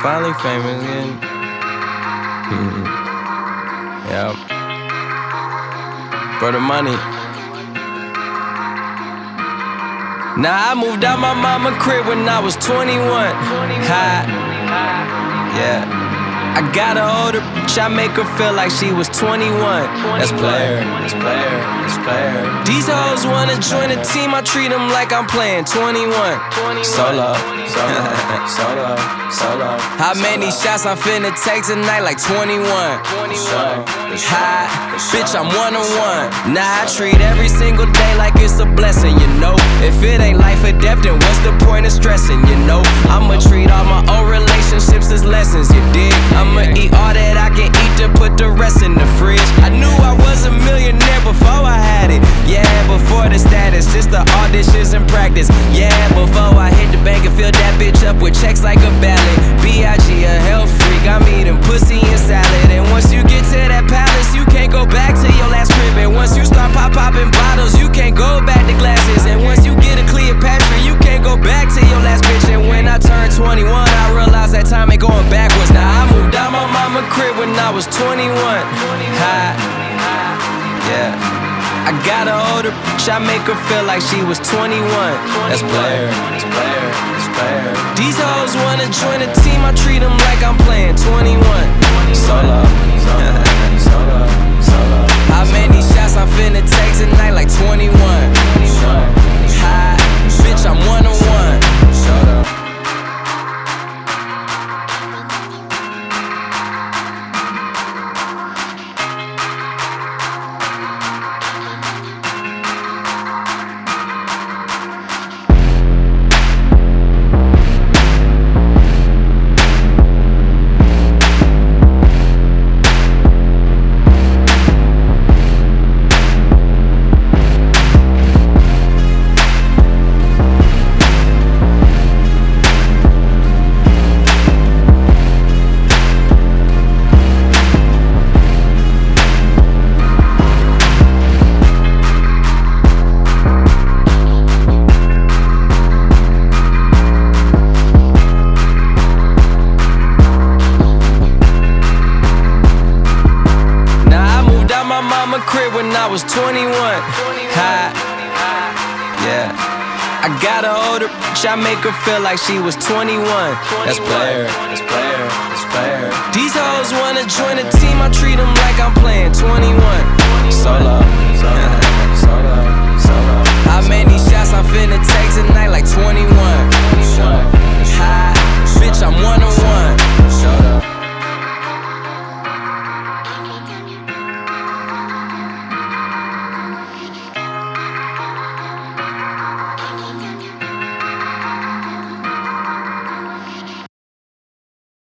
Finally famous again. Yep. For the money. Now I moved out my mama crib when I was 21. High. Yeah. I got an older bitch, I make her feel like she was 21. That's player, that's player, that's player. These hoes wanna join the team, I treat them like I'm playing 21. Solo, solo, solo, solo. How many shots I'm finna take tonight? Like 21. High, bitch, I'm one-on-one. Nah, I treat every single day like it's a blessing, you know. If it ain't life or death, then what's the point of stressing, you know? I'ma treat all my old relationships as lessons, you dig? I'ma eat all that I can eat, then put the rest in the fridge. I knew I was a millionaire before I had it. Yeah, before the status, just the auditions and practice. Yeah, before I hit the bank and fill that bitch up with checks like a ballot. B.I.G. a health freak, I'm eating pussy and salad. And once you get to that palace, you can't go back to your last crib. And once you start popping bottles, you can't go back to glasses. And once you get a Cleopatra, you can't go back to your last bitch. And when I turned 21, I realized that time ain't going backwards. Now I moved out my mama crib when I was 21. High, yeah. I got an older bitch, I make her feel like she was 21. That's player, that's player, that's player. These hoes wanna join the team, I treat them like I'm playing 21. Solo, solo, solo, solo. How many shots I'm finna take tonight? Like 21. High, bitch, I'm one-on-one. Solo. Crib when I was 21. High, yeah. I got an older bitch, I make her feel like she was 21. That's player, that's player, that's player. These hoes wanna join the team, I treat them like I'm playing 21. Solo, solo, solo, solo. How many shots I'm finna take tonight? Like 21.